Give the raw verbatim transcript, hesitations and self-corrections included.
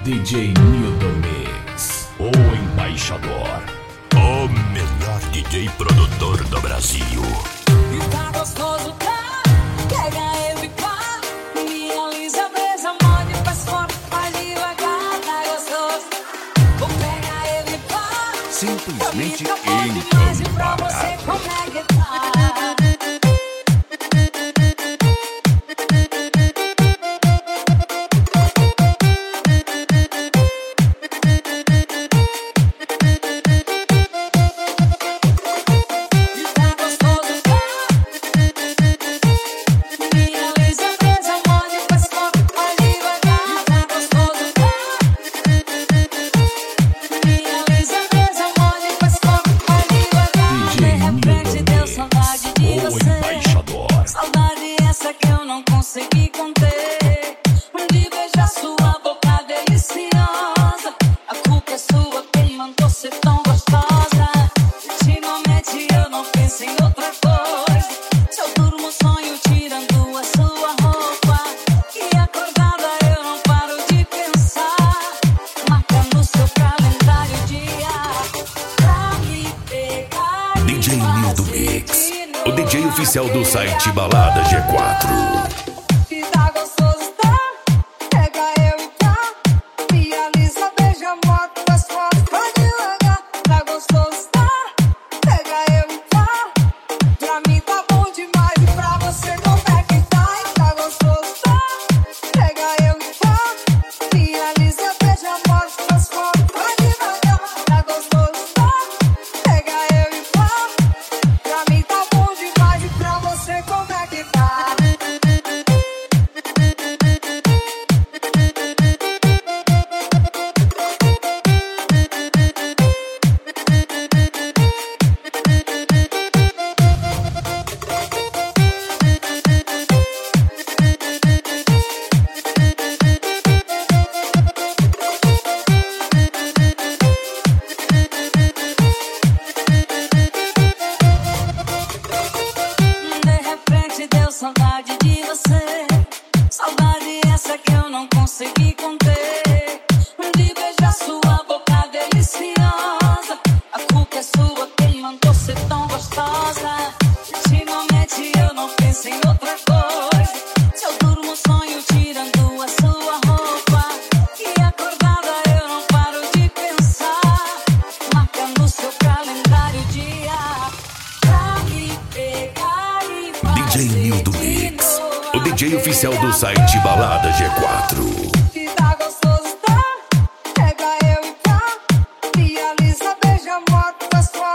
D J Nildo Mix, o embaixador, o melhor D J produtor do Brasil. E tá gostoso, tá? Pega eu e pá. Me alisa, beija, morde, faz forte, faz devagar. Tá gostoso. Vou pegar eu e pá. Simplesmente incomparável. Pra você, como é que tá? Consegui conter de beijar sua boca deliciosa. A culpa é sua, quem mandou ser tão gostosa. Ultimamente eu não penso em outra coisa. Se eu durmo sonho tirando a sua roupa, e acordada eu não paro de pensar. Marca no seu calendário o dia pra me pegar. D J Nildo Mix, o D J oficial do site Balada G quatro. Saudade de você, saudade essa que eu não consegui conter. De beijar sua boca deliciosa. A culpa é sua, quem mandou ser tão gostosa. Ultimamente eu não penso em outra coisa. Se eu durmo sonho tirando a sua roupa, e acordada eu não paro de pensar. Marca no seu calendário o dia pra me pegar e fazer D J Nildo Mix, o D J oficial do site Balada G quatro. que tá gostoso, tá? Pega eu e pá. Me alisa, beija, morto, faz forte.